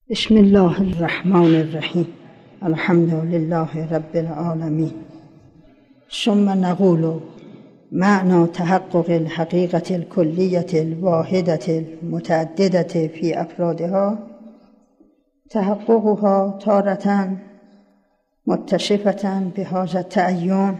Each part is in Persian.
بسم الله الرحمن الرحیم. الحمد لله رب العالمین. ثم نقول معنى تحقق الحقيقة الكلية الواحدة المتعددة في أفرادها تحققها تارة متصفة بهذا التعين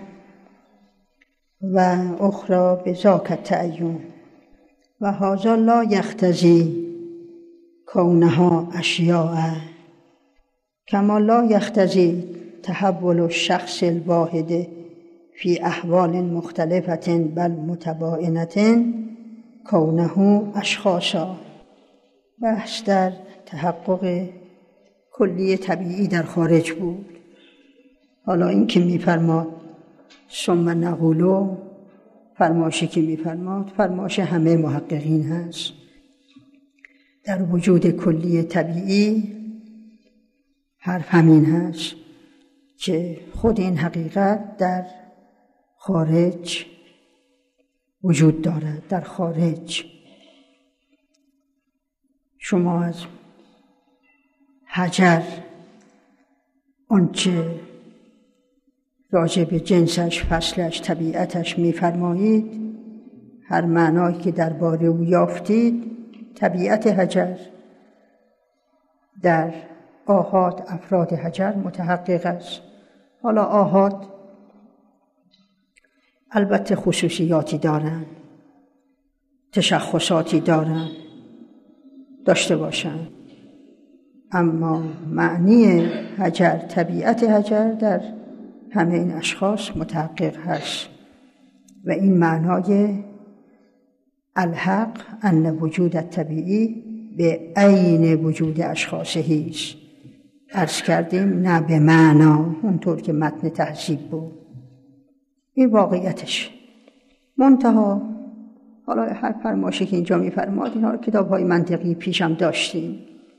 وأخرى بذاك التعين، وهذا لا يقتضي كونها أشياء كما لا يقتضي تحول الشخص الواحد في أحوال مختلفة بل متباینة كونه أشخاصا. بحث در تحقق کلی طبیعی در خارج بود. حالا این که می‌فرماد ثم نقول، فرمایشی که می‌فرماد فرمایش همه محققین هست. در وجود کلی طبیعی حرف همین هست که خود این حقیقت در خارج وجود دارد. در خارج شما از حجر آنچه راجع به جنسش، فصلش، طبیعتش می‌فرمایید، هر معنایی که درباره او یافتید، طبیعت حجر در آحاد افراد حجر متحقق است. حالا آحاد البته خصوصیاتی دارند، تشخصاتی داشته باشند، اما معنی حجر، طبیعت حجر در همه این اشخاص متحقق هست. و این معنای الحق ان وجود الطبیعی به عین وجود اشخاصه است. عرض کردیم نه به معنا اونطور که متن تهذیب بود، این واقعیتش. منتها حالا هر فرمایشی که اینجا می‌فرماد اینها رو کتاب‌های منطقی پیشم داشتیم.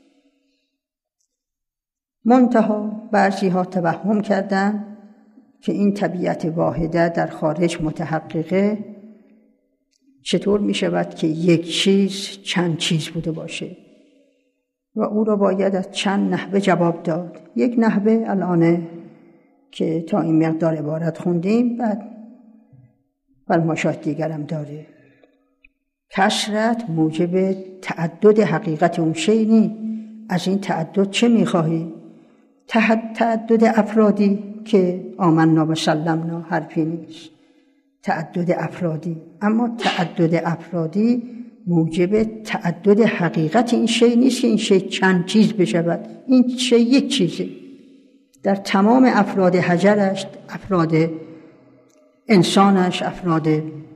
منتها بعضی‌ها توهم کردن که این طبیعت واحده در خارج متحققه. چطور می شود که یک چیز چند چیز بوده باشه و او را باید از چند نحوه جواب داد. یک نحوه الان که تا این مقدار عبارت خوندیم، بعد فرمایشات دیگرم داره. کثرت موجب تعدد حقیقت اون شی نی. از این تعدد چه می خواهی؟ تعدد افرادی که آمنا و سلمنا حرفی نیست، تعدد افرادی. اما تعدد افرادی موجب تعدد حقیقت این شی نیست که این شی چند چیز بشود. این شی یک چیزه. در تمام افراد حجرش، افراد انسانش، افراد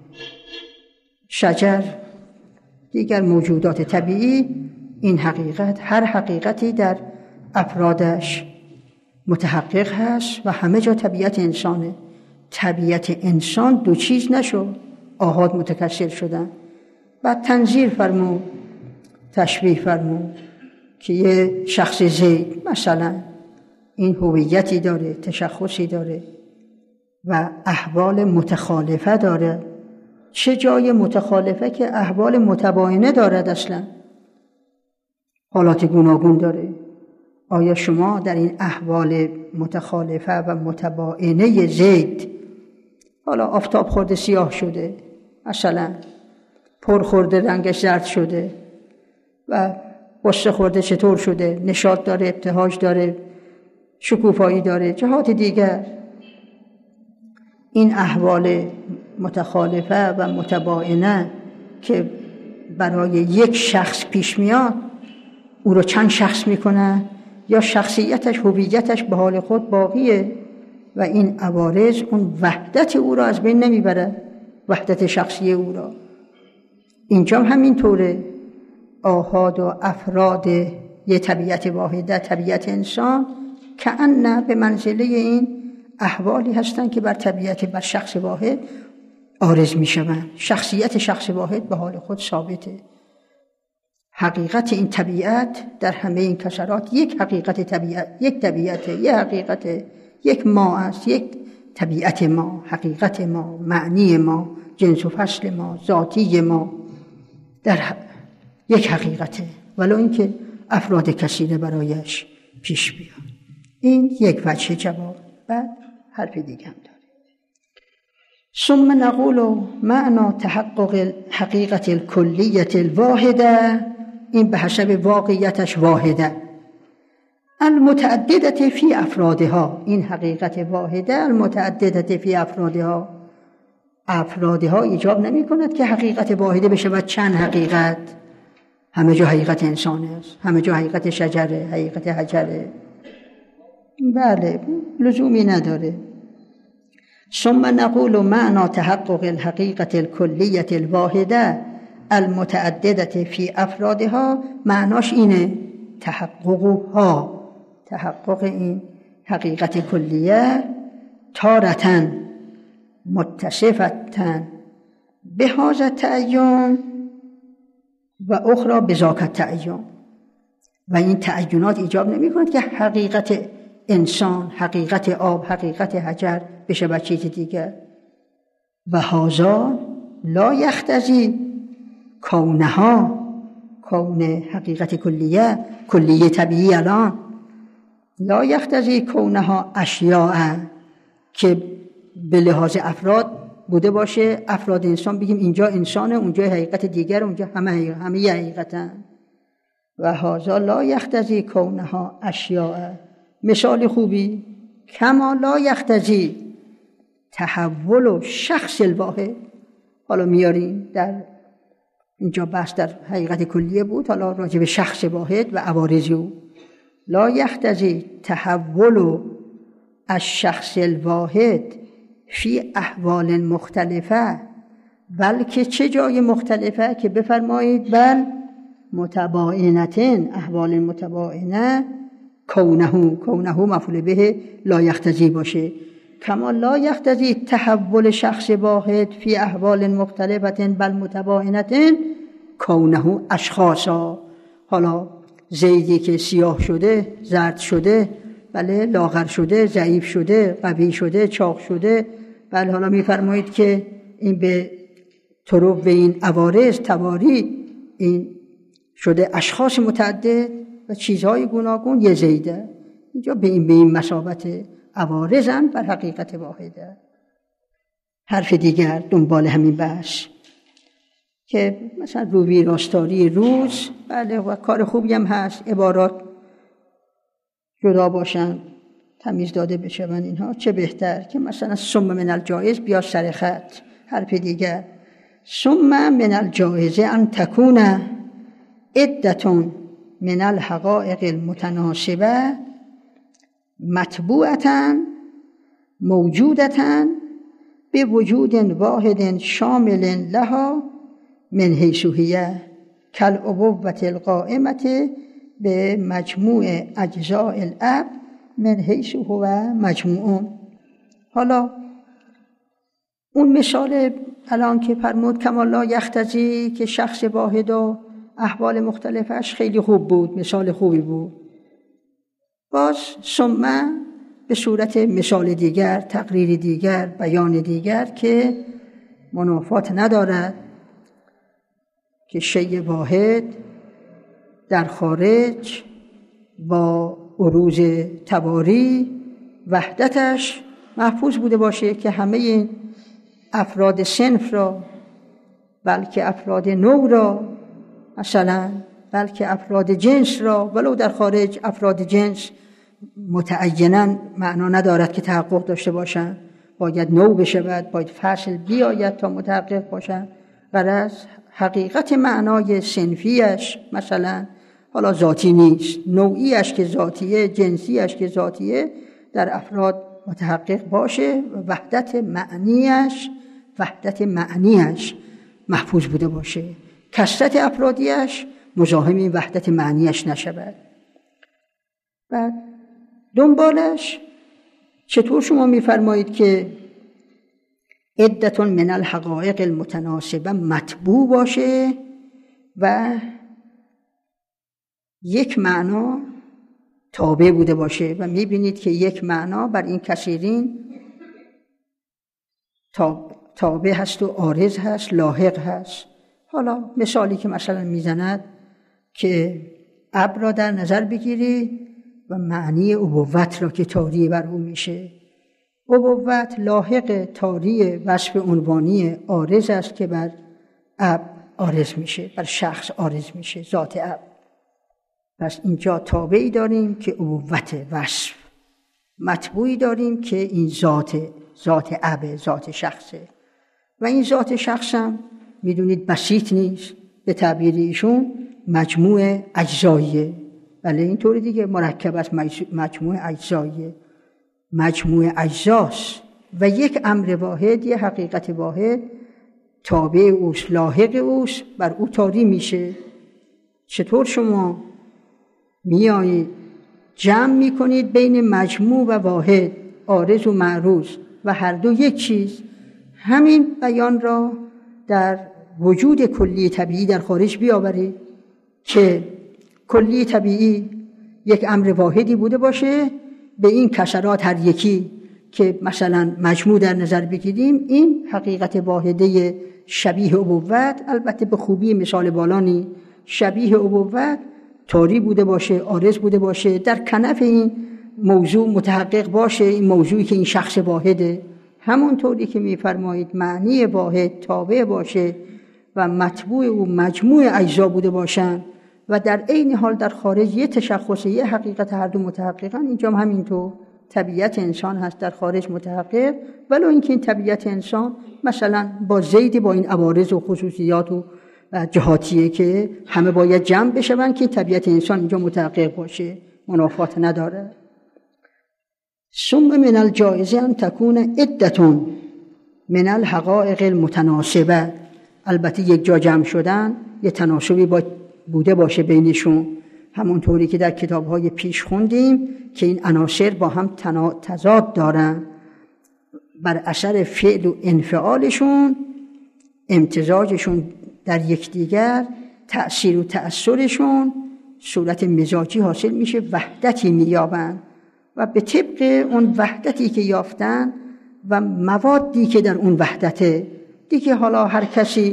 شجر، دیگر موجودات طبیعی، این حقیقت، هر حقیقتی در افرادش متحقق هست و همه جا طبیعت انسانه. طبیعت انسان دو چیز نشد، آحاد متکثر شدن. بعد تنظیر فرمود، تشبیه فرمود که یه شخص زید مثلا این هویتی داره، تشخصی داره و احوال متخالفه داره. چه جای متخالفه که احوال متباینه دارد؟ اصلا حالات گوناگون داره. آیا شما در این احوال متخالفه و متباینه زید، حالا آفتاب خورده سیاه شده، مثلا پر خورده رنگش زرد شده و غصه خورده چطور شده، نشاط داره، ابتهاج داره، شکوفایی داره، جهات دیگر، این احوال متخالفه و متباینه که برای یک شخص پیش میاد، او رو چند شخص میکنه یا شخصیتش، هویتش به حال خود باقیه و این عوارض اون وحدت او را از بین نمیبره، وحدت شخصی او را. اینجا همین طوره. آحاد و افراد یه طبیعت واحده، طبیعت انسان، کأن به منزله این احوالی هستن که بر طبیعت، بر شخص واحد عارض میشوند. شخصیت شخص واحد به حال خود ثابته. حقیقت این طبیعت در همه این کسرات یک حقیقت طبیعت، یک طبیعت، یک حقیقت، یک ما است، یک طبیعت ما، حقیقت ما، معنی ما، جنس و فصل ما، ذاتی ما، در یک حقیقته. ولو اینکه افراد کثیر برایش پیش بیاد. این یک وجه جواب. بعد حرف دیگه هم داره. ثم نقول معنی تحقق حقیقت الکلیت الواحده، این به حسب واقعیتش واحده، المتعددت فی افرادها، این حقیقت واحده المتعددت فی افرادها. افرادها ایجاب نمی کند که حقیقت واحده بشه و چند حقیقت. همه جا حقیقت انسان است، همه جا حقیقت شجره، حقیقت حجره. بله، لزومی نداره. ثم نقول معنی تحقق الحقیقت الکلیت الواحده المتعددت فی افرادها، معناش اینه تحققها، تحقق این حقیقت کلیه تارتن متصفتن به هذا التعین و اخرى بذاک التعین. و این تعینات ایجاب نمی کند که حقیقت انسان، حقیقت آب، حقیقت حجر بشه با چیز دیگر. و هذا لا یختزی کونها، کون حقیقت کلیه، کلیه طبیعی الان، لا یختزی کونها اشیاء، که به لحاظ افراد بوده باشه، افراد انسان بگیم اینجا انسانه، اونجا حقیقت دیگر، اونجا همه حقیقتن. و هذا لا یختزی کونها اشیاء. مثال خوبی، کما لا یختزی تحول شخص الواحد. حالا میاریم در اینجا بحث در حقیقت کلیه بود، حالا راجع به شخص واحد و عوارض او. لا یختزی تحول الشخص الواحد فی احوال مختلفه، بلکه چه جای مختلفه که بفرمایید بل متباینتن، احوال متباینه، کونه مفعول به لا یختزی باشه. کما لا یختزی تحول شخص واحد فی احوال مختلفه بل متباینتن کونه اشخاصا. حالا زیدی که سیاه شده، زرد شده، بله، لاغر شده، ضعیف شده، قوی شده، چاق شده، بله، حالا میفرمایید که این به طرق به این عوارض تواری این شده اشخاص متعدد و چیزهای گوناگون. یه زیده اینجا به این مسابت عوارضن بر حقیقت واحده. حرف دیگر دنبال همین بحث که مثلا روی راستاری روز، بله، و کار خوبی هم هست، عبارات جدا باشن، تمیز داده بشون، اینها چه بهتر که مثلا ثم من الجائز بیا سر خط. حرف دیگر ثم من الجائز ان تکون عدة من الحقائق المتناسبه مطبوعة موجودة بوجود واحد شامل لها من حیث هی کالابوة القائمة به مجموع اجزاء الاب من حیث هو مجموع. حالا اون مثال الان که فرمود کما لا یختزی، که شخص واحد و احوال مختلفش، خیلی خوب بود، مثال خوبی بود. باز ثم به صورت مثال دیگر، تقریر دیگر، بیان دیگر که منافات ندارد، که شیء واحد در خارج با عروض تواری وحدتش محفوظ بوده باشه، که همه این افراد صنف را، بلکه افراد نوع را، مثلا بلکه افراد جنس را، ولو در خارج افراد جنس متعیناً معنا ندارد که تحقق داشته باشند، باید نوع بشود، باید فصل بیاید تا متحقق باشند. غرض حقیقت معنای صنفیش مثلا حالا ذاتی نیست، نوعیش که ذاتیه، جنسیش که ذاتیه، در افراد متحقق باشه و وحدت معنیش محفوظ بوده باشه، کثرت افرادیش مزاحم این وحدت معنیش نشود. بعد دنبالش چطور شما میفرمایید که عدة من الحقائق المتناسبه مطبوع باشه و یک معنا تابع بوده باشه، و میبینید که یک معنا بر این کثیرین تابع هست و عارض هست، لاحق هست. حالا مثالی که مثلا میزند که اب را در نظر بگیرید و معنی ابوت را که طاری بر او میشه. ابوت لاحق طاری وصف عنوانی عارض است که بر اب عارض میشه، بر شخص عارض میشه، ذات اب. پس اینجا تابعی داریم که ابوت وصف، متبوعی داریم که این ذات اب، ذات شخصه. و این ذات شخصم میدونید بسیط نیست، به تعبیر ایشون مجموع اجزاییه. بله اینطوری دیگه، مرکب است، مجموع اجزاییه، مجموع اجزاست و یک امر واحد، یک حقیقت واحد تابع اوست، لاحق اوست، بر او طاری میشه. چطور شما میایید جمع میکنید بین مجموع و واحد، عارض و معروض و هر دو یک چیز، همین بیان را در وجود کلی طبیعی در خارج بیاورید که کلی طبیعی یک امر واحدی بوده باشه، به این کسرات هر یکی که مثلا مجموع در نظر بگیریم، این حقیقت واحده شبیه ابوت، البته به خوبی مثال بالانی شبیه ابوت طاری بوده باشه، عارض بوده باشه، در کنف این موضوع متحقق باشه، این موضوعی که این شخص واحده، همونطوری که میفرمایید معنی واحد تابع باشه و متبوع او مجموع اجزا بوده باشن و در عین حال در خارج یه تشخص، یه حقیقت هر دو متحققن. اینجا هم همینطور طبیعت انسان هست در خارج متحقق، ولو اینکه این طبیعت انسان مثلا با زید با این عوارض و خصوصیات و جهاتیه که همه باید جمع بشون که طبیعت انسان اینجا متحقق باشه، منافات نداره. ثم من الجائز ان تكون عدة من الحقائق المتناسبه، البته یک جا جمع شدن یه تناسبی بوده باشه بینشون، همونطوری که در کتاب‌های پیش خوندیم که این عناصر با هم تضاد دارن، بر اثر فعل و انفعالشون، امتزاجشون در یکدیگر، تأثیر و تأثرشون صورت مزاجی حاصل میشه، وحدتی مییابن و به طبق اون وحدتی که یافتن و موادی که در اون وحدته دیگه، حالا هر کسی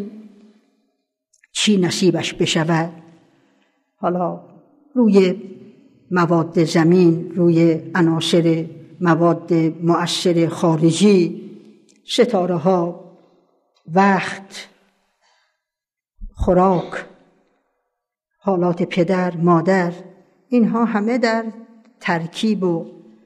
چی نصیبش بشود، حالا روی مواد زمین، روی عناصر مواد مؤثر خارجی، ستاره ها، وقت، خوراک، حالات پدر، مادر، اینها همه در ترکیب و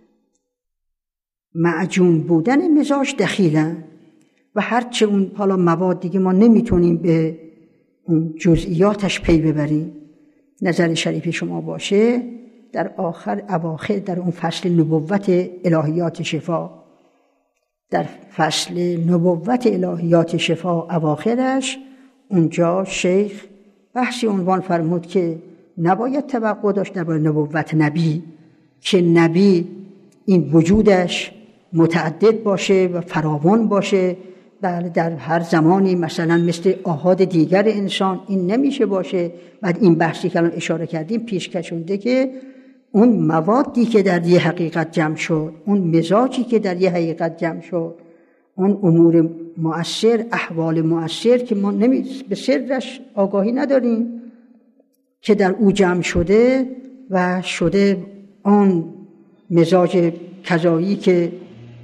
معجون بودن مزاج دخیلن و هرچه اون حالا مواد دیگه ما نمیتونیم به اون جزئیاتش پی ببریم. نظر شریف شما باشه در اواخر در اون فصل نبوت الهیات شفا، در فصل نبوت الهیات شفا اواخرش، اونجا شیخ بحثی عنوان فرمود که نباید توقع داشت در نبوت نبی که نبی این وجودش متعدد باشه و فراوان باشه، در هر زمانی مثلا مثل آحاد دیگر انسان این نمیشه باشه. بعد این بحثی که الان اشاره کردیم پیش کشونده که اون موادی که در یه حقیقت جمع شد، اون مزاجی که در یه حقیقت جمع شد، اون امور مؤثر، احوال مؤثر که ما به سرش آگاهی نداریم که در او جمع شده و شده اون مزاج کذایی که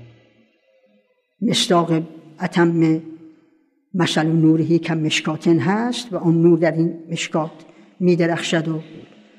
مصداق اتم مثل نورهی که مشکاتن هست و اون نور در این مشکات می درخشد و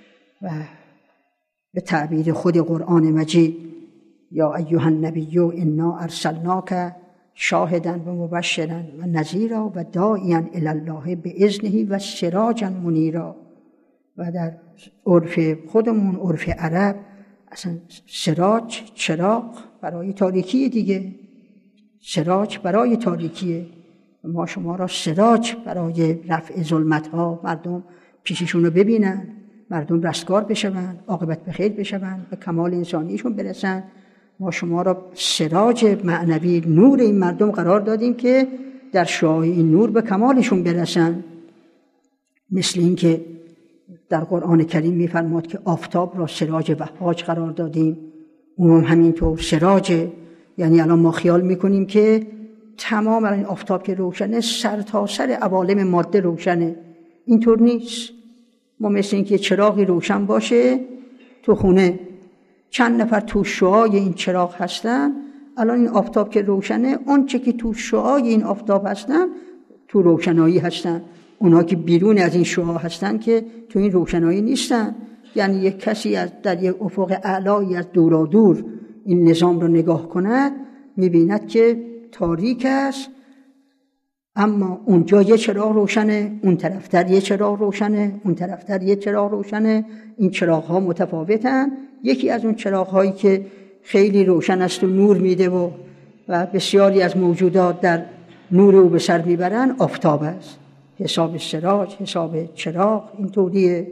به تعبیر خود قرآن مجید یا ایها النبی انا ارسلناک شاهدا و مبشرا و نذیرا و داعیا الی الله باذنه و سراجا منیرا. و در عرف خودمون، عرف عرب، اصلا سراج چراغ برای تاریکی دیگه، سراج برای تاریکیه. ما شما را سراج برای رفع ظلمت ها، مردم پیششون رو ببینن، مردم رستگار بشون، عاقبت بخیر بشون، به کمال انسانیشون برسن. ما شما را سراج معنوی، نور این مردم قرار دادیم که در شعاع این نور به کمالشون برسن. مثل این که در قرآن کریم می‌فرماد که آفتاب را سراج وهاج قرار دادیم، اون همینطور سراج. یعنی الان ما خیال میکنیم که تمام این آفتاب که روشنه سر تا سر عوالم ماده روشنه، اینطور نیست. ما مثل این که چراغی روشن باشه تو خونه، چند نفر تو شعاع این چراغ هستن، الان این آفتاب که روشنه، اون چه که تو شعاع این آفتاب هستن تو روشنایی هستن، اونا که بیرون از این شعاع هستن که تو این روشنایی نیستن. یعنی یک کسی در یک افق اعلایی از دورادور این نظام رو نگاه کند میبیند که تاریک است، اما اونجا یه چراغ روشنه، اون طرفتر یه چراغ روشنه، اون طرفتر یه چراغ روشنه. این چراغ ها متفاوتن. یکی از اون چراغ هایی که خیلی روشن است و نور میده و بسیاری از موجودات در نور او به سر میبرن، آفتاب است. حساب سراج، حساب چراغ این طوریه.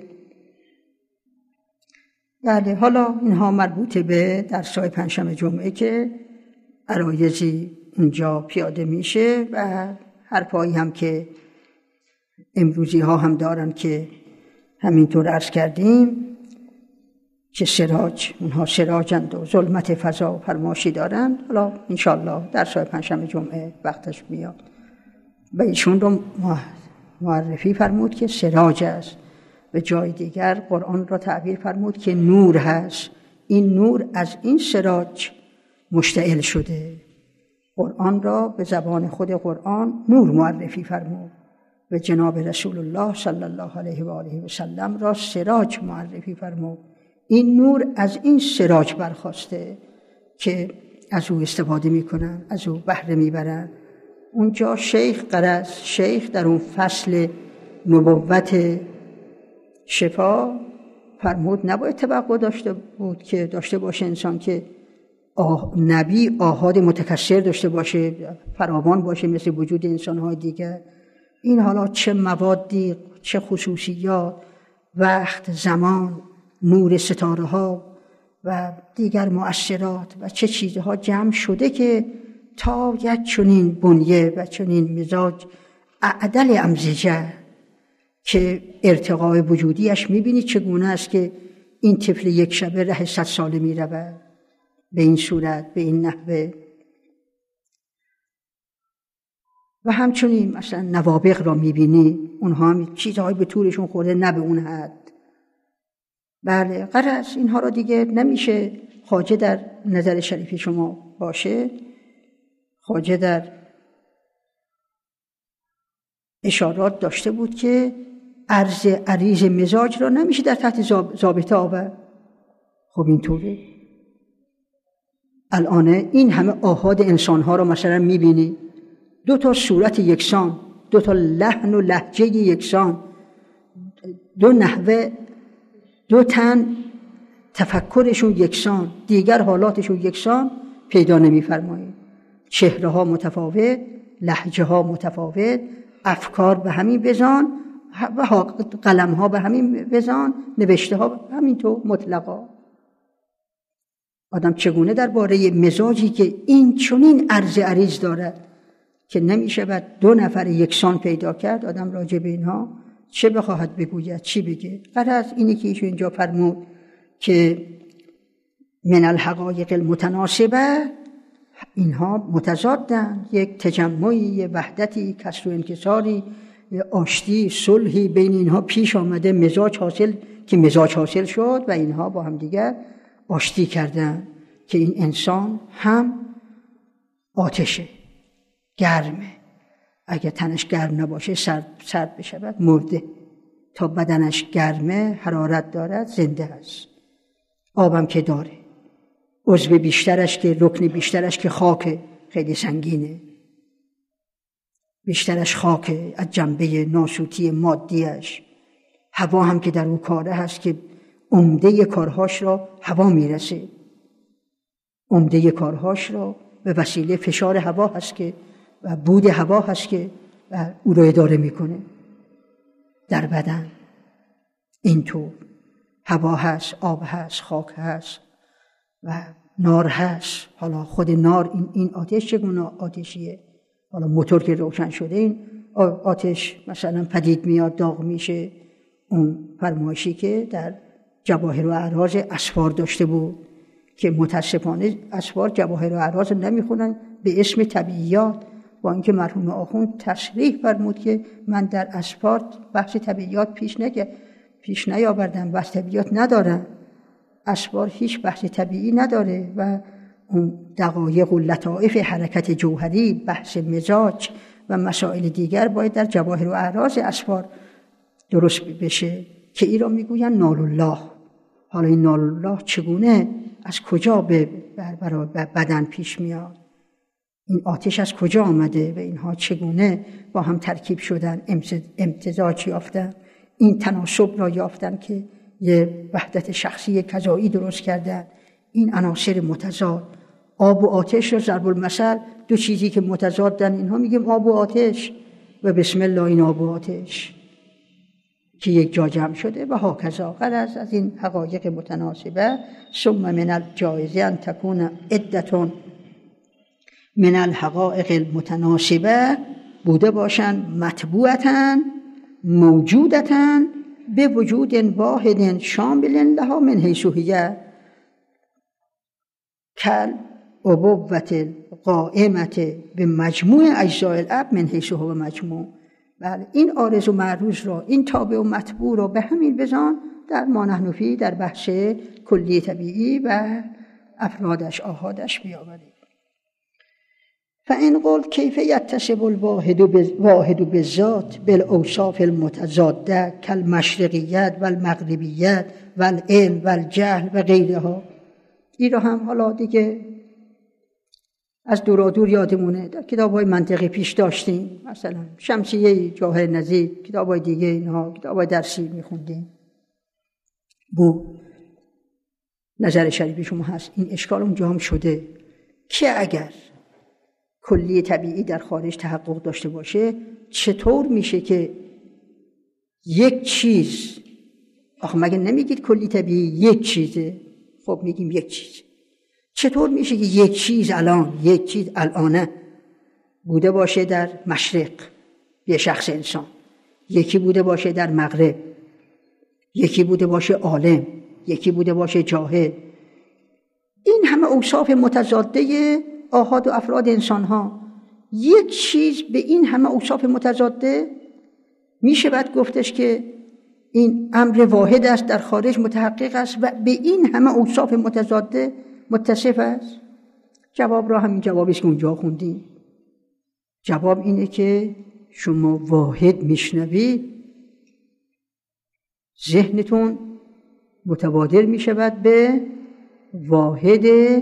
بله، حالا اینها مربوط به درس‌های پنجشنبه جمعه که عرایضی اونجا پیاده میشه و حرفایی هم که امروزی ها هم دارن که همینطور عرض کردیم که سراج، اونها سراجند و ظلمت فضا و فرماشی دارن. حالا انشالله درس‌های پنجشنبه جمعه وقتش میاد و ایشون رو معرفی فرمود که سراج است. به جای دیگر قرآن را تعبیر فرمود که نور هست. این نور از این سراج مشتعل شده. قرآن را به زبان خود قرآن نور معرفی فرمود و جناب رسول الله صلی الله علیه و آله و سلم را سراج معرفی فرمود. این نور از این سراج برخاسته که از او استفاده میکنن، از او بهره میبرن. اونجا شیخ غرض، شیخ در اون فصل نبوت شفا فرمود نباید توقع داشته باشه انسان که نبی آحاد متکثر داشته باشه، فراوان باشه مثل وجود انسان‌های دیگر. این حالا چه موادی، چه خصوصیات، وقت، زمان، نور ستاره‌ها و دیگر مؤثرات و چه چیزها جمع شده که تا یک چنین بنیه و چنین مزاج اعدل امزجه که ارتقای وجودیش میبینی چگونه است که این طفل یک شبه ره 100 ساله میرود به این صورت، به این نحوه. و همچنین مثلا نوابغ را میبینی، اونها هم چیزهایی به طورشون خورده، نه به اون حد. بله، غرض اینها را دیگه نمیشه خواجه در نظر شریف شما باشه. خواجه در اشارات داشته بود که عرض عریض مزاج را نمیشه در تحت ضابطه آورد. خب اینطوره. الان این همه آحاد انسانها را مثلا میبینی، 2 صورت یکسان، 2 لحن و لهجه یکسان، 2 نحوه، 2 تن تفکرشون یکسان، دیگر حالاتشون یکسان پیدا نمی‌فرمایید. چهره ها متفاوت، لهجه ها متفاوت، افکار به همین وزان و قلم ها به همین وزان، نوشته ها همینطور مطلقا. آدم چگونه درباره مزاجی که این چنین عرض عریض دارد که نمیشه بعد 2 نفر یکسان پیدا کرد، آدم راجع به اینها چه بخواهد بگوید، چی بگه؟ غرض اینی که ایشون اینجا فرمود که من الحقایق المتناسبه، اینها متضادن، یک تجمعی، یک وحدتی، کسر و انکساری، آشتی، صلحی بین اینها پیش آمده، مزاج حاصل شد و اینها با هم دیگر آشتی کردن که این انسان هم آتشه، گرمه، اگه تنش گرم نباشه سرد بشود مرده، تا بدنش گرمه، حرارت دارد، زنده است. آبم که داره، عضو بیشترش که رکن بیشترش که خاکه، خیلی سنگینه، بیشترش خاکه از جنبه ناسوتی مادیش. هوا هم که در اون کاره هست که عمده کارهاش را هوا میرسه، عمده کارهاش را به وسیله فشار هوا هست که و بود هوا هست که او را اداره میکنه. در بدن اینطور هوا هست، آب هست، خاک هست و نار هست. حالا خود نار، این آتش چگونه آتشیه؟ حالا موتور که روشن شده این آتش مثلا پدید میاد، داغ میشه. اون فرمایشی که در جواهر و اعراض اسفار داشته بود که متاسفانه اسفار جواهر و اعراض نمیخونن به اسم طبیعیات، با اینکه مرحوم آخوند تصریح فرمود که من در اسفار بحث طبیعیات پیش نیاوردن، بحث طبیعیات ندارن. اسفار هیچ بحث طبیعی نداره و اون دقایق و لطائف حرکت جوهری، بحث مزاج و مسائل دیگر باید در جواهر و اعراض اسفار درست بشه که این را میگوین نال الله. حالا این نال الله چگونه از کجا به بدن پیش میاد؟ این آتش از کجا آمده و اینها چگونه با هم ترکیب شدن، امتزاج یافتن، این تناسب را یافتن که یه وحدت شخصی کذایی درست کردن. این عناصر متضاد، آب و آتش را ضرب المثل، دو چیزی که متضادن اینها میگیم آب و آتش و بسم الله این آب و آتش که یک جا جمع شده و هاکذا. غرض از این حقایق متناسبه ثم من الجایز ان تکون عدة من الحقائق المتناسبه بوده باشند مطبوعة موجودة به وجود واحد شامل لها من حیث هی کل ابوة القائمة به مجموع اجزاء الاب من حیث هو مجموع. بله، این عارض و معروض را، این تابع و مطبوع را به همین بزان در ما نحن فیه در بحث کلی طبیعی و افرادش آحادش بیاورید. فإن قلت کیف یتصف الواحد بالذات بالاوصاف المتضاده کالمشرقیت والمغربیت والعلم والجهل و غیرها. این را هم حالا دیگه از دورادور یادمونه، در کتاب‌های منطقی پیش داشتیم، مثلا شمسیه جواهر نظیر، کتاب‌های دیگه اینها، کتاب‌های درسی می‌خوندیم. بو نظر شریف شما هست. این اشکال اونجا هم شده که اگر کلی طبیعی در خارج تحقق داشته باشه چطور میشه که یک چیز، آخه مگه نمیگید کلی طبیعی یک چیزه؟ خب میگیم یک چیز. چطور میشه که یک چیز الان بوده باشه در مشرق یه شخص انسان، یکی بوده باشه در مغرب، یکی بوده باشه عالم، یکی بوده باشه جاهل؟ این همه اوصاف متضاده آحاد و افراد انسان ها، یک چیز به این همه اوصاف متضاده میشه بعد گفتش که این امر واحد است، در خارج متحقق است و به این همه اوصاف متضاده متصف است؟ جواب را همین جوابی است که اونجا خوندیم. جواب اینه که شما واحد میشنوید، ذهنتون متبادر میشود به واحد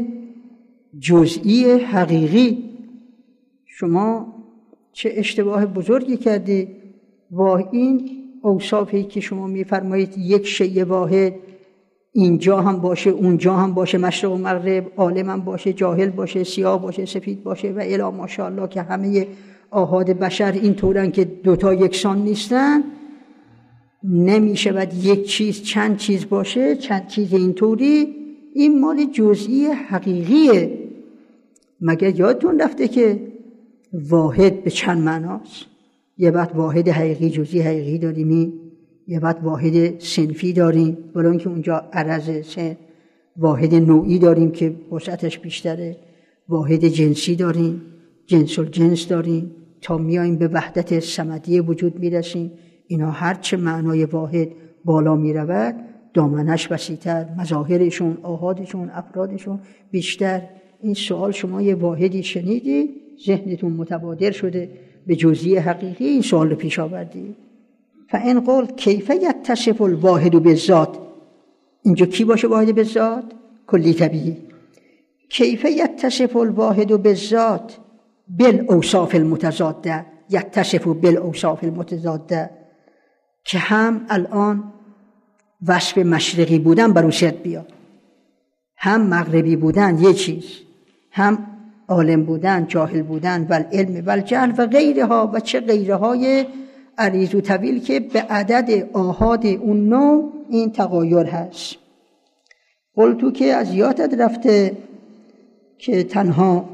جزئی حقیقی. شما چه اشتباه بزرگی کردید. این اوصافی که شما میفرمایید یک شیء واحد اینجا هم باشه، اونجا هم باشه، مشرق و مغرب، عالم هم باشه، جاهل باشه، سیاه باشه، سفید باشه و الی ماشاءالله که همه آحاد بشر این طورن که دوتا یکسان نیستن، نمیشه باید یک چیز چند چیز باشه، چند چیز اینطوری. این مال جزئی حقیقیه. مگر یادتون رفته که واحد به چند معناست؟ یه وقت واحد حقیقی جزئی حقیقی داریم، یه وقت واحد صنفی داریم، ولی اینکه اونجا عرض سن، واحد نوعی داریم که وسعتش بیشتره، واحد جنسی داریم، جنس الجنس داریم، تا میایم به وحدت صمدیه وجود میرسیم. اینا هرچه معنای واحد بالا میرود دامنش وسیع‌تر، مظاهرشون، آحادشون، افرادشون بیشتر. این سوال شما یه واحدی شنیدی، ذهنتون متبادر شده به جزئی حقیقی، این سوال رو پیش آوردی. فإن قلت کیف یتصف الواحد بالذات، اینجا کی باشه واحد بالذات؟ کلی طبیعی. کیف یتصف الواحد بالذات بالاوصاف المتضاده، یتصف بالاوصاف المتضاده، که هم الان وصف مشرقی بودن بر او صدق بیاد، هم مغربی بودن یه چیز، هم عالم بودن، جاهل بودن، و العلم و الجهل و غیرها و چه غیرهای عریض و طویل که به عدد آحاد اون نوع این تغایر هست. قلتو که از یادت رفته که تنها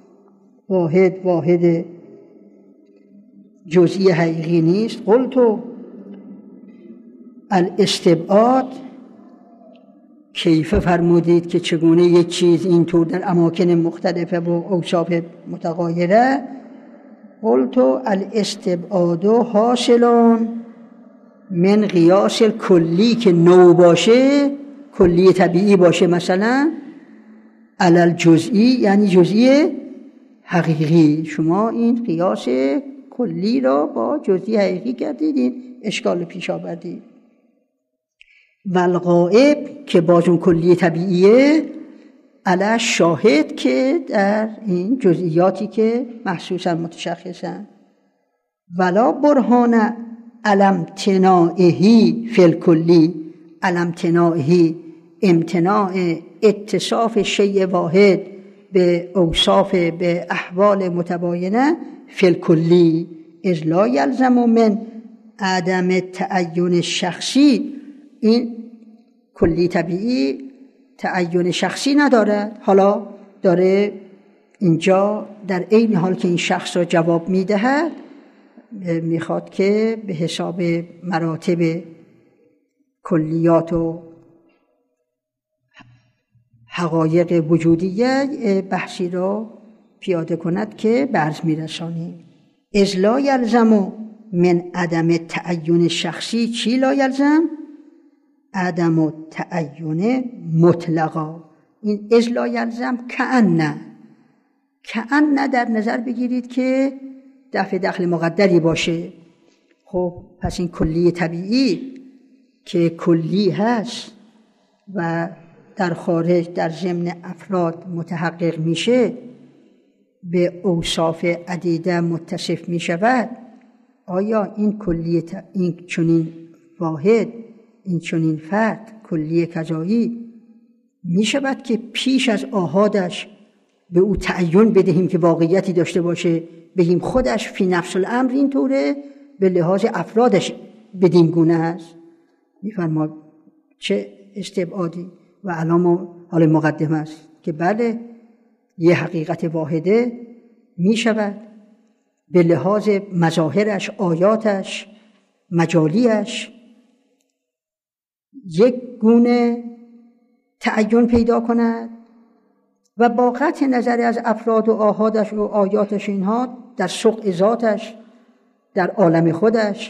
واحد جزئی حقیقی نیست. قلتو الاستبعاد، کیف فرمودید که چگونه یک چیز اینطور در اماکن مختلفه و اوصاف متغایره. قلتو الاستبعاد حاصلون من قیاس کلی که نو باشه، کلی طبیعی باشه مثلا، علل جزئی یعنی جزئی حقیقی. شما این قیاس کلی را با جزئی حقیقی کردید، این اشکال پیش آوردید. والغائب که باز اون کلی طبیعیه، علی شاهد که در این جزئیاتی که محسوسا متشخصن. ولا برهان علی امتناعه فی الکلی، علی امتناعه امتناع اتصاف شیء واحد به اوصاف به احوال متباینه فی الکلی، اذ لا یلزم من عدم تعین شخصی. این کلی طبیعی تعین شخصی ندارد. حالا داره اینجا در عین حال که این شخص را جواب میدهد میخواد که به حساب مراتب کلیات و حقایق وجودیه بحثی را پیاده کند که به عرض میرسانیم. اذ لا یلزم من عدم تعین شخصی. چی لا یلزم؟ عدم تعین مطلقا. این اذ لا یلزم کأن در نظر بگیرید که دفع دخل مقدری باشه. خب پس این کلی طبیعی که کلی هست و در خارج در ضمن افراد متحقق میشه، به اوصاف عدیده متصف میشود. آیا این کلی این چنین واحد، این چنین فرد کلی کذایی میشود که پیش از آحادش به او تعین بدهیم که واقعیتی داشته باشه، بگیم خودش فی نفس الامر اینطوره، به لحاظ افرادش بدین گونه است؟ میفرماد چه استبعادی. و الان حال مقدمه است که بله یه حقیقت واحده میشود به لحاظ مظاهرش، آیاتش، مجالیش یک گونه تعین پیدا کند و با قطع نظر از افراد و آحادش و آیاتش اینها در سقع ذاتش، در عالم خودش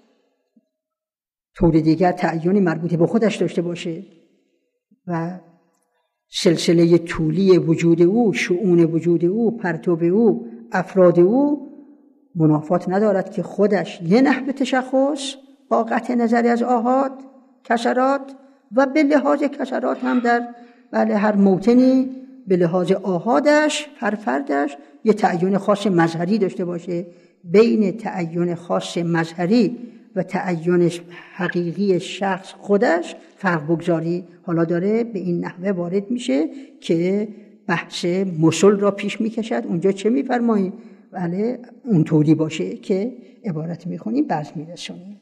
طور دیگر تعیینی مربوط به خودش داشته باشه و سلسله طولی وجود او، شؤون وجود او، پرتو او، افراد او منافات ندارد که خودش یه نحو تشخص با قطع نظر از آحاد کسرات و به لحاظ کسرات هم در هر موطنی به لحاظ آحادش هر فردش یه تعیین خاص مظهری داشته باشه. بین تعیین خاص مظهری و تعیین حقیقی شخص خودش فرق بگذاری. حالا داره به این نحوه وارد میشه که بحث مسل را پیش میکشد. اونجا چه میفرماییم؟ بله اونطوری باشه که عبارت میخونیم بعض میرسونیم.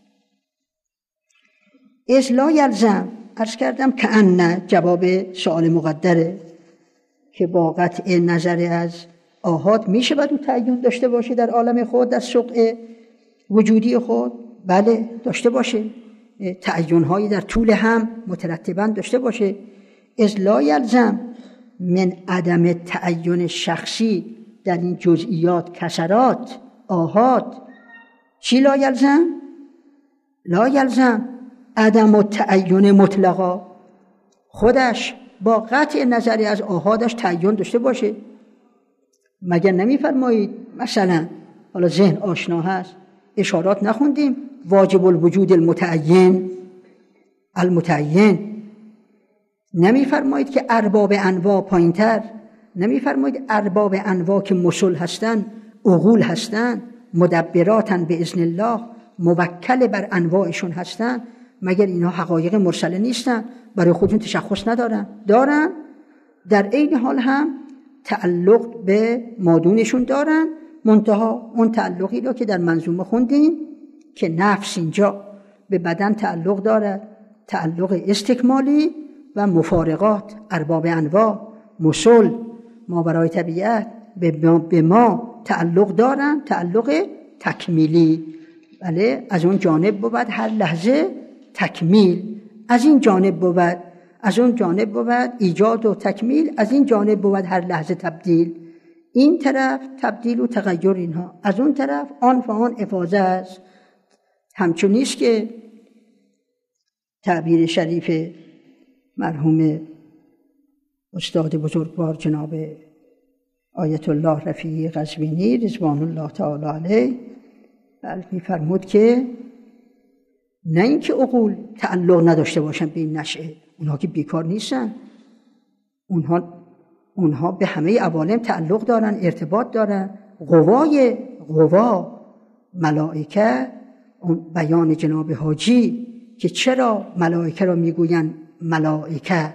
اذ لا یلزم، عرض کردم که ان جواب سؤال مقدره که با قطع نظر از آحاد میشه باید او تعیین داشته باشه در عالم خود، در سقع وجودی خود. بله داشته باشه، تعیین‌هایی در طول هم مترتباً داشته باشه. اذ لا یلزم من عدم تعیین شخصی در این جزئیات کسرات آحاد. چی لا یلزم؟ لا یلزم عدم تعیین مطلقا، خودش با قطع نظری از آحادش تعیین داشته باشه. مگر نمیفرمایید مثلا، حالا ذهن آشنا هست، اشارات نخوندیم، واجب الوجود المتعین نمیفرمایید که ارباب انواع پایینتر، نمیفرمایید ارباب انواع که مسل هستن، عقول هستن، مدبراتن به اذن الله، موکل بر انواعشون هستن، مگر اینها حقایق مرسله نیستن؟ برای خودشون تشخص ندارن؟ دارن. در عین حال هم تعلق به مادونشون دارن، منتها اون تعلقی را که در منظومه خوندیم که نفس اینجا به بدن تعلق دارد، تعلق استکمالی و مفارقات ارباب انواع مسل ماورای طبیعت به ما تعلق دارن، تعلق تکمیلی. بله از اون جانب بود هر لحظه تکمیل، از این جانب بود، از اون جانب بود ایجاد و تکمیل، از این جانب بود هر لحظه تبدیل. این طرف تبدیل و تغییر اینها، از اون طرف آن فان افاضه است. همچون نیست که تعبیر شریف مرحوم استاد بزرگوار جناب آیت الله رفیعی قزوینی رضوان الله تعالی علیه می‌فرمود که نه اینکه عقول تعلق نداشته باشن به این نشأه، اونها که بیکار نیستن، اونها به همه عوالم تعلق دارن، ارتباط دارن. قوا ملائکه، اون بیان جناب حاجی که چرا ملائکه را میگوین ملائکه،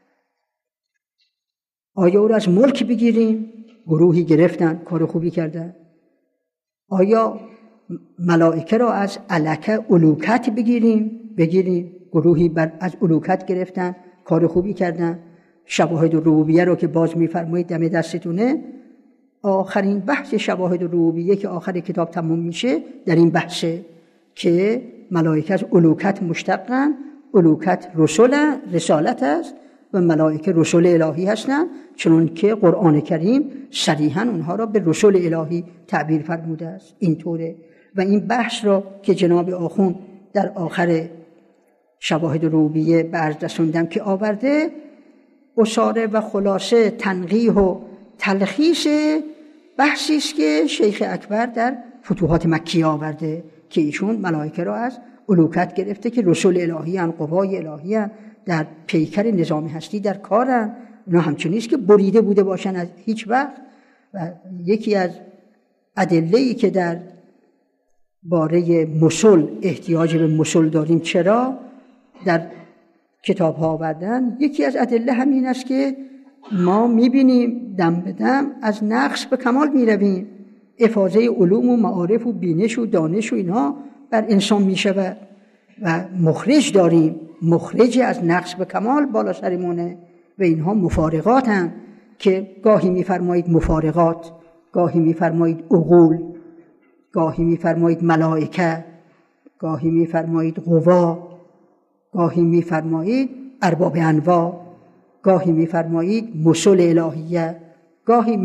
آیا او را از ملک بگیریم؟ گروهی گرفتن، کار خوبی کردن. آیا ملائکه را از الکه الوکت بگیریم؟ گروهی از الوکت گرفتن، کار خوبی کردن. شواهد ربوبیه رو که باز میفرمایید دم دستتونه، آخرین بحث شواهد ربوبیه که آخر کتاب تموم میشه در این بحثه که ملائکه از الوکت مشتقن. الوکت رسالت است و ملائکه رسول الهی هستند، چون که قرآن کریم صریحاً اونها را به رسول الهی تعبیر فرموده است. اینطوره. و این بحث را که جناب آخوند در آخر شواهد ربوبیه به عرض رسوندم که آورده، اساره و خلاصه تنقیح و تلخیص بحثی است که شیخ اکبر در فتوحات مکیه آورده که ایشون ملائکه را از الوکت گرفته که رسول الهی ان، قوای الهی ان، در پیکر نظام هستی در کارن. اینا همچنین است که بریده بوده باشن از هیچ وقت. و یکی از ادله‌ای که در باره مسل احتیاج به مسل داریم چرا در کتاب ها آوردن، یکی از ادله همین است که ما میبینیم دم به دم از نقص به کمال میرویم. افاضه علوم و معارف و بینش و دانش و اینها بر انسان میشود و مخرج داریم، مخرج از نقص به کمال بالا سرمونه و اینها مفارقات هم که گاهی میفرمایید مفارقات، گاهی میفرمایید عقول، گاهی میفرمایید ملائکه، گاهی میفرمایید قوا، گاهی میفرمایید ارباب انواع، گاهی میفرمایید مسل الهیه، گاهی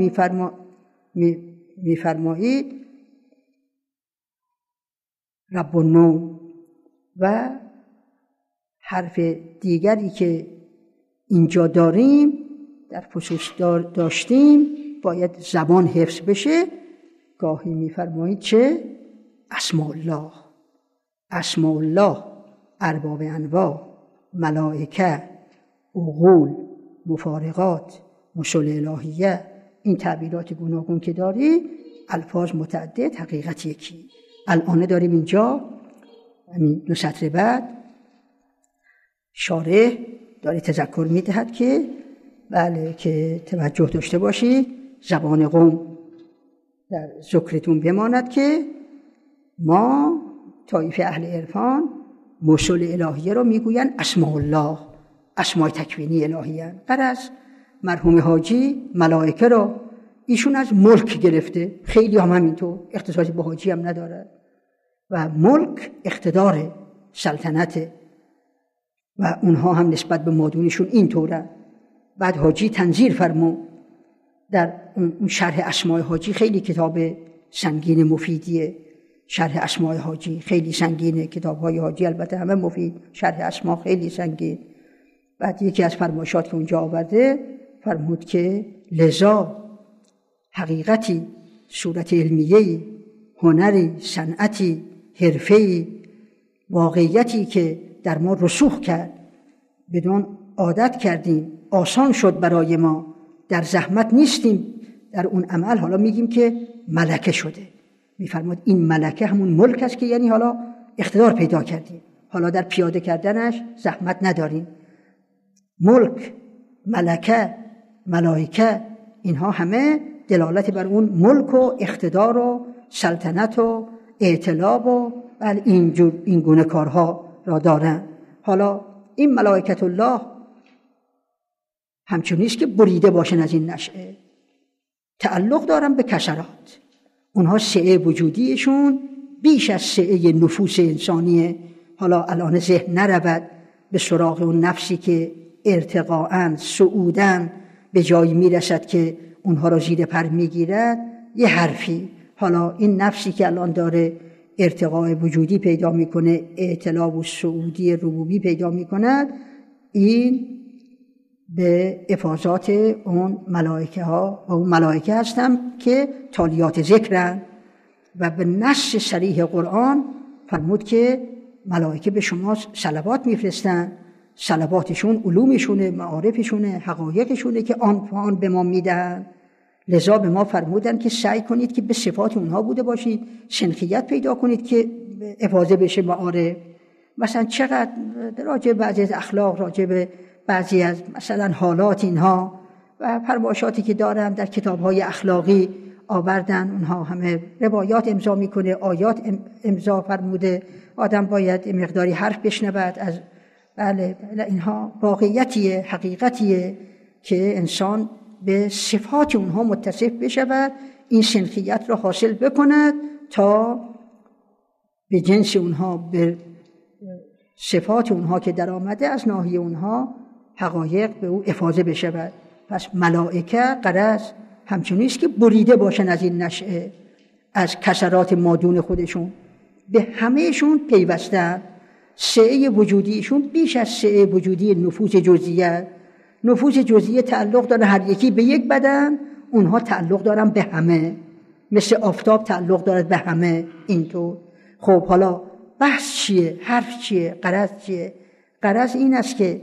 میفرمایید رب النوع. و حرف دیگری که اینجا داریم در فصوص داشتیم باید زبان حفظ بشه. گاهی میفرمایید چه؟ اسماء الله، ارباب انواع، ملائکه، عقول، مفارقات، مسل الهیه. این تعبیرات گوناگون که داری، الفاظ متعدد، حقیقت یکی. الان داریم اینجا همین 2 سطر بعد شارح داری تذکر میدهد که بله که توجه داشته باشید، زبان قوم در ذکرتون بماند که ما طایفه اهل عرفان مسل الهیه رو میگوین اسماء الله، اسماء تکوینی الهیه. غرض مرحوم حاجی ملائکه رو ایشون از ملک گرفته، خیلی هم همینطور، اختصاصی به حاجی هم نداره و ملک اقتدار سلطنته و اونها هم نسبت به مادونشون اینطوره. بعد حاجی تنزیل فرمود در اون شرح اسماء حاجی، خیلی کتاب سنگین مفیدیه. شرح اسماء حاجی خیلی سنگینه، کتاب‌های حاجی البته همه مفید، شرح اسماء خیلی سنگین. بعد یکی از فرمایشات که اونجا آورده فرمود که لذا حقیقتی، صورت علمیه‌ای، هنری، صنعتی، حرفه‌ای، واقعیتی که در ما رسوخ کرد، بدون عادت کردیم، آسان شد برای ما، در زحمت نیستیم در اون عمل. حالا میگیم که ملکه شده. میفرماد این ملکه همون ملک است که یعنی حالا اقتدار پیدا کردیم، حالا در پیاده کردنش زحمت نداریم. ملک، ملکه، ملائکه، اینها همه دلالت بر اون ملک و اقتدار و سلطنت و اعتلاء و این گونه کارها را دارن. حالا این ملائکت الله همچون نیست که بریده باشن از این نشأه، تعلق دارن به کسرات. اونها سعه وجودیشون بیش از سعه نفوس انسانیه. حالا الان ذهن نرود به سراغ اون نفسی که ارتقاءً، صعوداً به جایی میرسد که اونها را زیر پر میگیرد. یه حرفی، حالا این نفسی که الان داره ارتقاء وجودی پیدا میکنه، اعتلا و صعودی ربوبی پیدا میکند، این به افاضات اون ملائکه ها و اون ملائکه هستن که تالیات ذکرن. و به نص صریح قرآن فرمود که ملائکه به شما صلوات میفرستن، صلواتشون علومشونه، معارفشونه، حقایقشونه که آن به ما میدن. لذا به ما فرمودن که سعی کنید که به صفات اونها بوده باشید، سنخیت پیدا کنید که افاضه بشه معارف. مثلا چقدر راجع به بعضی از اخلاق، راجع به بعضی از مثلا حالات اینها و فرمایشاتی که دارم در کتاب‌های اخلاقی آوردن، اونها همه روایات امضا میکنه، آیات امضا فرموده، آدم باید مقداری حرف بشنود از بله اینها واقعیتیه، حقیقتیه که انسان به صفات اونها متصف بشود، این سنخیت را حاصل بکند تا به جنس اونها، به صفات اونها که در آمده از ناحیه اونها حقایق به او افاضه بشود. پس ملائکه غرض همچنین است که بریده باشن از این نشأه، از کسرات مادون خودشون، به همهشون پیوستن. سعه وجودیشون بیش از سعه وجودی نفوس جزئیه. نفوس جزئیه تعلق داره هر یکی به یک بدن، اونها تعلق دارن به همه، مثل آفتاب تعلق دارد به همه. اینطور خب حالا بحث چیه؟ حرف چیه؟ غرض چیه؟ غرض این است که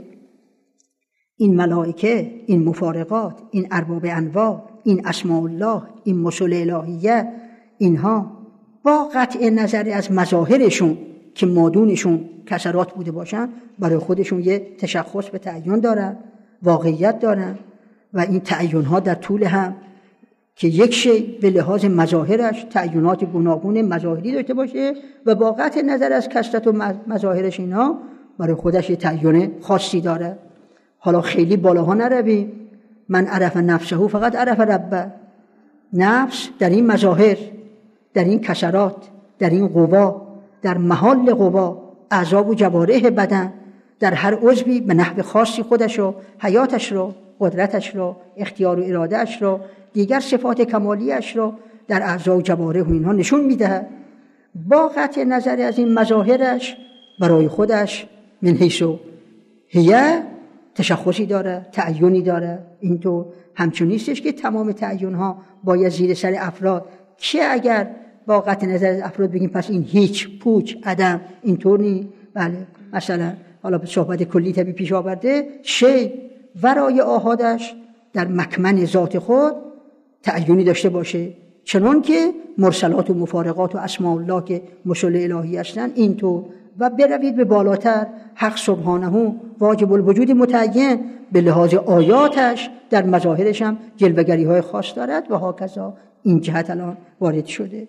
این ملائکه، این مفارقات، این ارباب انواع، این اسماء الله، این مسل الهیه، اینها با قطع نظر از مظاهرشون که مادونشون کسرات بوده باشن، برای خودشون یه تشخص به تعین دارن، واقعیت دارن. و این تعین‌ها در طول هم که یک شی به لحاظ مظاهرش تعینات گوناگون مظاهری داشته باشه و با قطع نظر از کثرت و مظاهرش اینا برای خودش یه تعین خاصی داره. حالا خیلی بالاها نرویم. من عرف نفسه فقط عرف ربه. نفس در این مظاهر، در این کسرات، در این قوا، در محال قوا، اعضا و جوارح بدن، در هر عضوی به نحو خاصی خودش رو، حیاتش رو، قدرتش رو، اختیار و ارادهش رو، دیگر صفات کمالیش رو در اعضا و جوارح و اینها نشون میده. با قطع نظر از این مظاهرش برای خودش من حیث هیه تشخصی داره، تعینی داره. اینطور همچون نیستش که تمام تعین‌ها باید زیر سر افراد که اگر با قطع نظر از افراد بگیم پس این هیچ، پوچ، عدم، اینطور نی. بله مثلا حالا به صحبت کلی طبی پیش آورده، شی ورای آحادش در مکمن ذات خود تعینی داشته باشه، چنان که مرسلات و مفارقات و اسماء الله که مسل الهی هستند اینطور. و بروید به بالاتر، حق سبحانه واجب الوجود متعین به لحاظ آیاتش در مظاهرش هم جلوه‌گری های خاص دارد و هاکذا. این جهت الان وارد شده.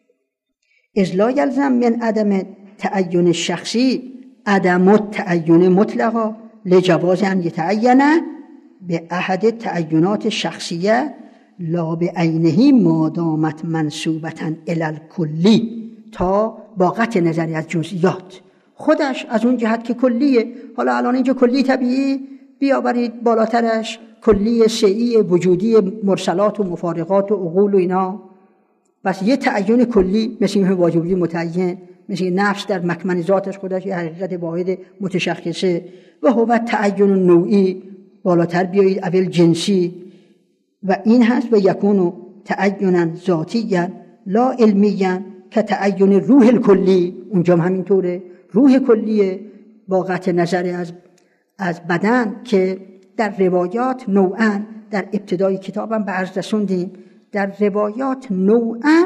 اذ لا یلزم من عدم تعین شخصی عدم التعین مطلقا لجواز ان یتعین به احد تعینات شخصیه لا به عینه ما دامت منسوبتا الی الکلی، تا با قطع نظری از جزئیات خودش از اون جهت که کلیه. حالا الان اینجا کلی طبیعی، بیاورید بالاترش کلی شیئی وجودی مرسلات و مفارقات و عقول و اینا. بس یه تعین کلی مثل این واجبی متعین، مثل نفس در مکمن ذاتش خودش یه حقیقت واحد متشخصه. و هو تعین نوعی، بالاتر بیایید اول جنسی، و این هست و یکون تعینا ذاتیا لا علمیا که تعین روح الکلی. اونجا هم همینطوره، روح کلیه با قطع نظر از بدن که در روایات نوعا، در ابتدای کتابم به عرض رسوندیم، در روایات نوعا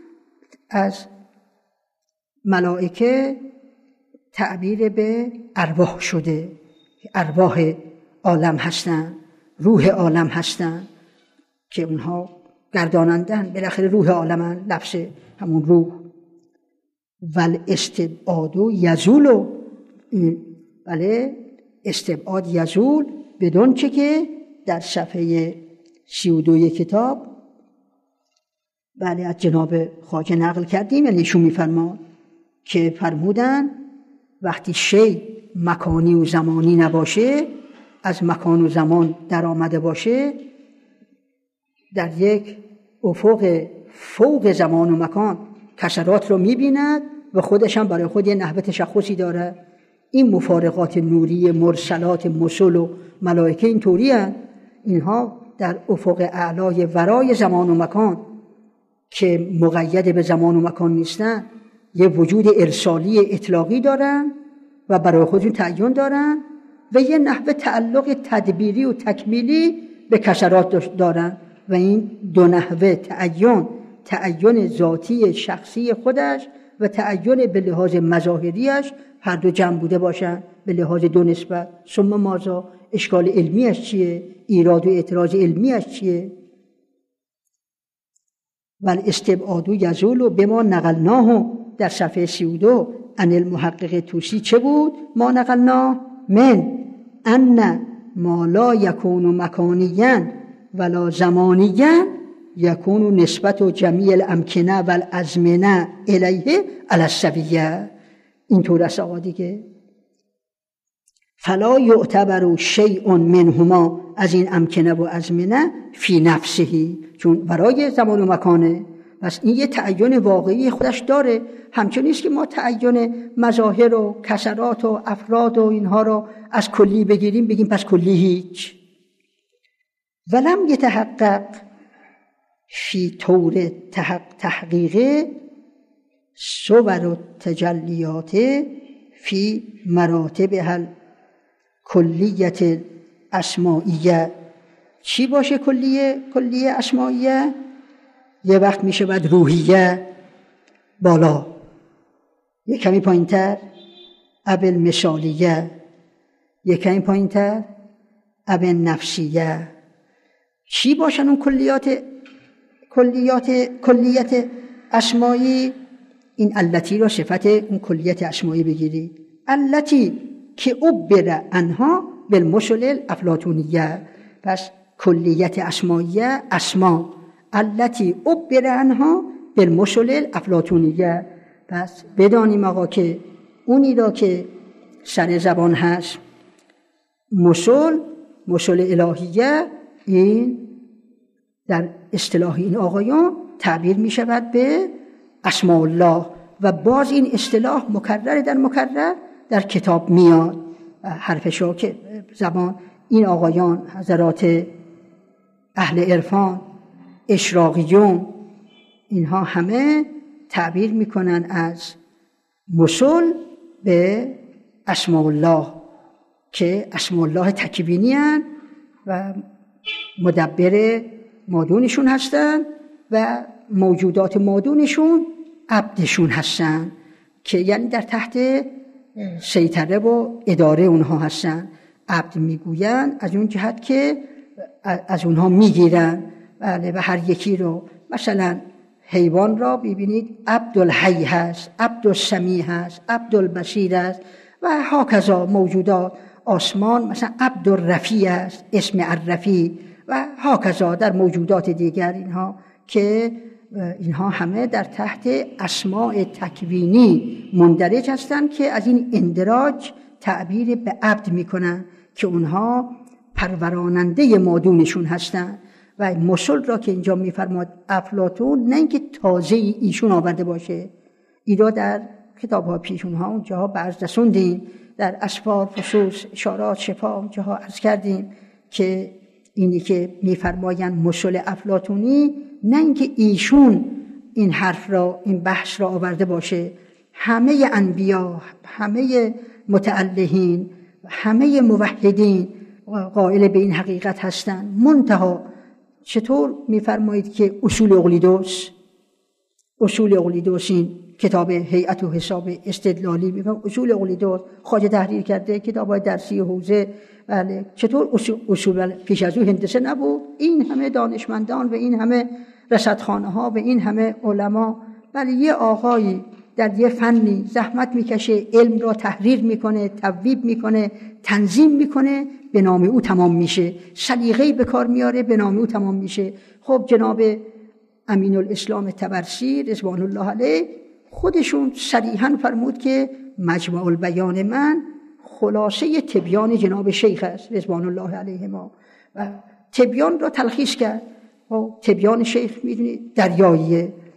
از ملائکه تعبیر به ارواح شده، ارواح عالم هستن، روح عالم هستن که اونها گردانندن، بالاخره روح عالمن، لفظ همون روح. ول استبعاد یزول، بله استبعاد یزول بدون چه که در صفحه 32 کتاب بله از جناب خواجه نقل کردیم. یعنی ایشون میفرمان که فرمودن وقتی شی مکانی و زمانی نباشه، از مکان و زمان در آمده باشه، در یک افق فوق زمان و مکان کسرات رو می‌بیند و خودش هم برای خود یه نحوه تشخصی داره. این مفارقات نوری، مرسلات، مسل و ملائکه اینطوری هستند. اینها در افق اعلای ورای زمان و مکان که مقید به زمان و مکان نیستن، یه وجود ارسالی اطلاقی دارن و برای خودشون تعین دارن و یه نحوه تعلق تدبیری و تکمیلی به کسرات دارن و این دو نحوه تعین ذاتی شخصی خودش و تعین به لحاظ مظاهریش هر دو جمع بوده باشن به لحاظ دو نسبت. ثم ماذا؟ اشکال علمیش چیه؟ ایراد و اعتراض علمیش چیه؟ والاستبعاد یزول به ما نقلناه در صفحه 32 عن المحقق طوسی چه بود؟ ما نقلناه من ان ما لا یکون مکانیاً ولا زمانیاً یکون نسبت جمیع الامکنه والازمنه الیه علی السویه. اینطور است آقا دیگه. فلا یعتبر شیء منهما، از این امکنه و ازمنه، فی نفسه، چون برای زمان و مکانه، پس این یه تعین واقعی خودش داره. همچنین نیست که ما تعین مظاهر و کسرات و افراد و اینها رو از کلی بگیریم بگیم پس کلی هیچ. ولم یتحقق فی طور تحقیق صور و تجلیات فی مراتب کلیت اسمائیه. چی باشه کلیه اسمائیه؟ یه وقت میشه بعد روحیه بالا، یه کمی پایین‌تر ابل مثالیه، یه کمی پایین‌تر ابل نفسیه. چی باشن اون کلیت اسمایی؟ این التی رو صفت اون کلیت اسمایی بگیری، التی که عبر عنها بالمثل الافلاطونیه. پس کلیت اسماییه اسما التی عبر عنها بالمثل الافلاطونیه. پس بدانیم آقا که اونی را که سر زبان هست مثل الهیه، این در اصطلاح این آقایان تعبیر می شود به اسماء الله و باز این اصطلاح مکرر در کتاب میاد. حرفشو که زبان این آقایان حضرات اهل عرفان اشراقیون اینها همه تعبیر میکنن از مثل به اسماء الله که اسماء الله تکوینی هستند و مدبر مادونشون هستن و موجودات مادونشون عبدشون هستن که یعنی در تحت سیطره و اداره اونها هستن. عبد میگوین از اون جهت که از اونها میگیرن. بله، و هر یکی رو مثلا حیوان را ببینید عبدالحی هست، عبدالسمیع هست، عبدالبصیر هست و هاکذا موجودات. آسمان مثلا عبدالرفیع است، اسم الرفیع و هاکذا در موجودات دیگر اینها که اینها همه در تحت اسماء تکوینی مندرج هستند که از این اندراج تعبیر به عبد میکنن که اونها پروراننده مادونشون هستند. و مثل را که اینجا میفرماد افلاطون نه اینکه تازه ایشون آورده باشه، اینا در کتاب‌ها پیشونها اونجاها برز رسوندیم، در اسفار، فصوص، اشارات، شفا اونجاها عرض کردیم که اینی که میفرمایند مثل افلاطونی نه اینکه ایشون این حرف را، این بحث را آورده باشه. همه انبیا، همه متعلهین، همه موحدین قائل به این حقیقت هستند. منتها چطور میفرمایید که اصول اقلیدوس این کتاب هیئت و حساب استدلالی میفهم، اصول اقلیدوس خواجه تحریر کرده، کتاب‌های درسی حوزه. بله، چطور اصول پیش از او هندسه نبود؟ این همه دانشمندان و این همه رصدخانه‌ها و این همه علما، بله یه آقایی در یه فنی زحمت میکشه، علم را تحریر میکنه، تبویب میکنه، تنظیم میکنه، به نام او تمام میشه. سلیقه‌ای به کار میاره، به نام او تمام میشه. خب جناب امین الاسلام طبرسی رضوان الله علیه خودشون صریحاً فرمود که مجمع البیان من خلاصه تبیان جناب شیخ است رضوان الله علیهما و تبیان را تلخیص کرد. تبیان شیخ میدونید دریاییه،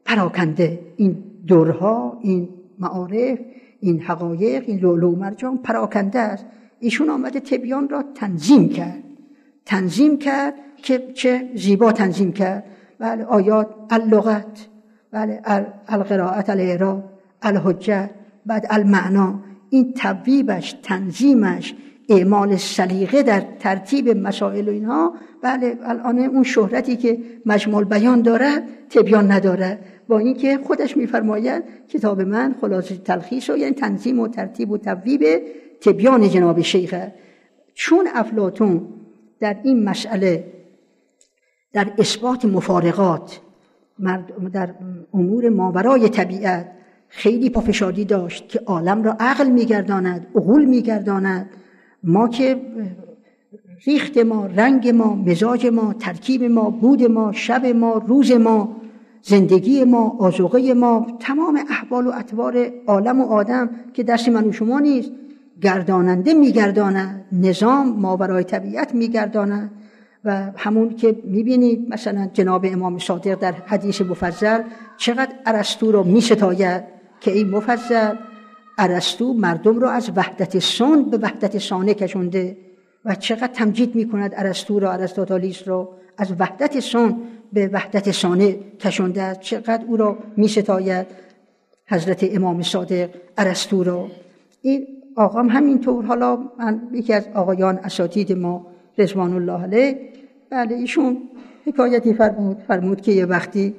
پراکنده. این درها، این معارف، این حقایق، این لؤلؤ و مرجان پراکنده است. ایشون آمده تبیان را تنظیم کرد که چه زیبا تنظیم کرد. بله، آیات اللغت، بله، القراءت، الاعراب، الحجه، بعد المعنا. این تبویبش، تنظیمش، اعمال سلیقه در ترتیب مسائل و اینها، بله، الان اون شهرتی که مجموع بیان دارد تبیان ندارد، با اینکه خودش میفرماید کتاب من خلاصه تلخیص و یعنی تنظیم و ترتیب و تبویب تبیان جناب شیخه. چون افلاطون در این مسئله، در اثبات مفارقات در امور ماورای طبیعت خیلی پافشاری داشت که عالم را عقل میگرداند، عقول میگرداند. ما که ریخت ما، رنگ ما، مزاج ما، ترکیب ما، بود ما، شب ما، روز ما، زندگی ما، آذوقه ما، تمام احوال و اطوار عالم و آدم که دست من و شما نیست، گرداننده میگرداند، نظام ماورای طبیعت میگرداند. و همون که میبینید مثلا جناب امام صادق در حدیث مفضل چقدر ارسطو رو میستاید که ای مفضل، ارسطو مردم رو از وحدت صنع به وحدت صانع کشونده و چقدر تمجید میکند ارسطو رو، ارسطاطالیس رو از وحدت صنع به وحدت صانع کشونده است. چقدر او رو میستاید حضرت امام صادق ارسطو رو. این آقام همینطور. حالا من یکی از آقایان اساتید ما رضوان الله علیه، بله، ایشون حکایتی فرمود که یه وقتی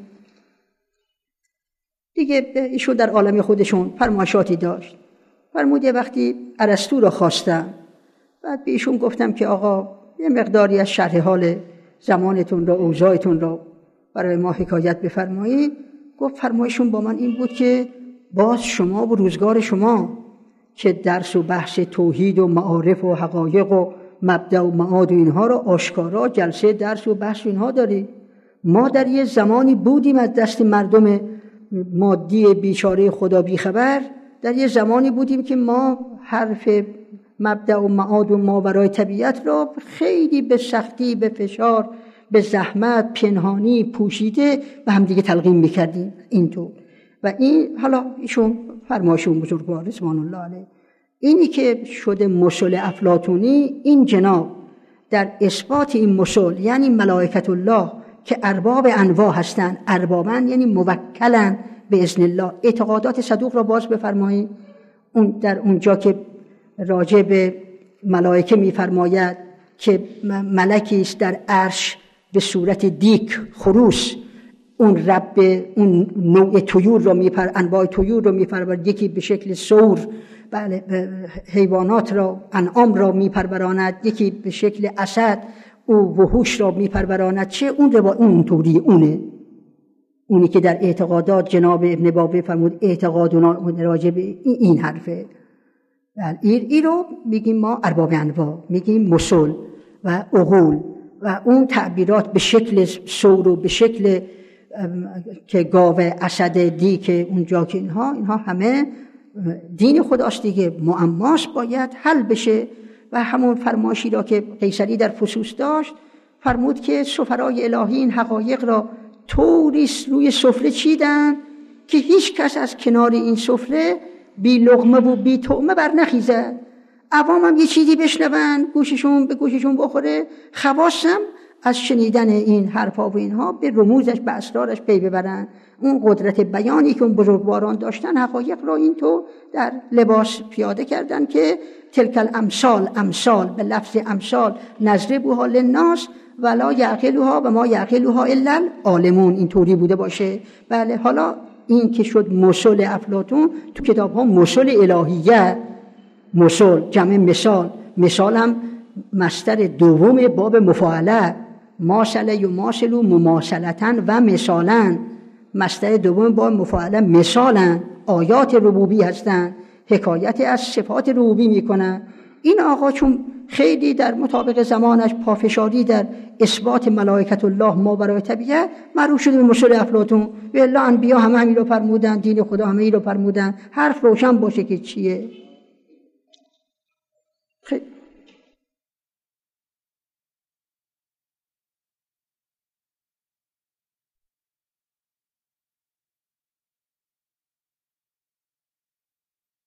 دیگه ایشون در عالم خودشون فرمایشاتی داشت. فرمود یه وقتی ارسطو رو خواستم، بعد به ایشون گفتم که آقا یه مقداری از شرح حال زمانتون رو، اوضاعتون رو برای ما حکایت بفرمایید. گفت فرمایشون با من این بود که باز شما و روزگار شما که درس و بحث توحید و معارف و حقایق و مبدأ و معاد و اینها رو آشکارا جلسه درس و بحث و اینها دارید. ما در یه زمانی بودیم از دست مردم مادی بیچاره خدا بیخبر، در یه زمانی بودیم که ما حرف مبدأ و معاد و ماورای طبیعت را خیلی به سختی، به فشار، به زحمت، پنهانی، پوشیده و هم دیگه تلقین میکردیم اینطور. و این حالا ایشون فرمایشون بزرگوار رضوان الله علیه، اینی که شده مصل افلاطونی، این جناب در اثبات این مصل یعنی ملائکت الله که ارباب انواع هستند، اربابن یعنی موکلن به اذن الله. اعتقادات صدوق را باز بفرمایید. اون در اونجا که راجع به ملائکه میفرماید که ملکی است در عرش به صورت دیک، خروس، اون رب اون نوع طیور رو انواع طیور رو میپروراند، یکی به شکل ثور، بله، حیوانات را، انعام را میپروراند، یکی به شکل اسد او وحوش را میپروراند. چه اون رو با اون طوری اونی که در اعتقادات جناب ابن بابی فرمود اعتقادنا راجع به این حرفه. این رو میگیم ما ارباب انواع، میگیم مصل و عقول و اون تعبیرات به شکل ثور و به شکل که گاوه، اسد، دیک، اونجا که اینها همه دین خداست دیگه، معماش باید حل بشه. و همون فرمایشی را که قیصری در فصوص داشت فرمود که سفرای الهی این حقایق را طوری روی سفره چیدن که هیچ کس از کنار این سفره بی لقمه و بی طعمه بر نخیزد. عوام هم یه چیزی بشنون، گوششون به گوششون بخوره، خواصم از شنیدن این حرفا و اینها به رموزش، به اسرارش پی ببرن. اون قدرت بیانی که اون بزرگواران داشتن حقایق را اینطور در لباس پیاده کردن که تلک الامثال، امثال به لفظ امثال نضربها للناس ولا یعقلها و ما یعقلها الا العالمون، اینطوری بوده باشه. بله، حالا این که شد مصل افلاطون تو کتاب ها مصل الهیه، مصل جمع مثال، مثال هم مصدر دوم باب مفاعله، ماثله یماثل مماثلتن و مثالن، مصدر دوم باب مفاعله مثالن، آیات ربوبی هستن، حکایت از صفات ربوبی میکنن. این آقا چون خیلی در مطابق زمانش پافشاری در اثبات ملائکت الله ما برای طبیعت معروف شده به مصل افلاطون. و الا انبیا همه همین رو فرمودن، دین خدا همه این رو فرمودن. حرف روشن باشه که چیه. خیلی